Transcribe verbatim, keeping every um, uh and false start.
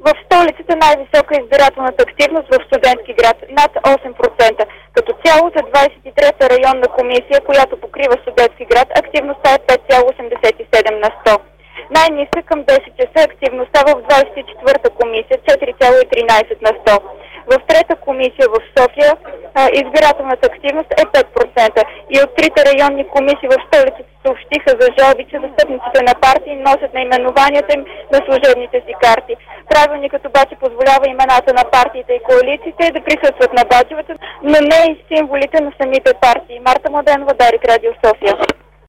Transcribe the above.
В столицата най-висока избирателната активност в Студентски град – над осем процента. Като цяло за двадесет и трета районна комисия, която покрива Студентски град, активността е пет цяло осемдесет и седем на сто. Най-ниска към десет часа активността в двадесет и четвърта комисия – четири цяло и тринадесет на сто. В трета комисия в София избирателната активност е пет процента. И от трите районни комисии в столицата съобщиха за жалби, че застъпниците на партии носят наименованията им на служебните си карти. Правилникът обаче позволява имената на партиите и коалициите да присъстват на баджовете, но не и символите на самите партии. Марта Младенова, Дарик, Радио София.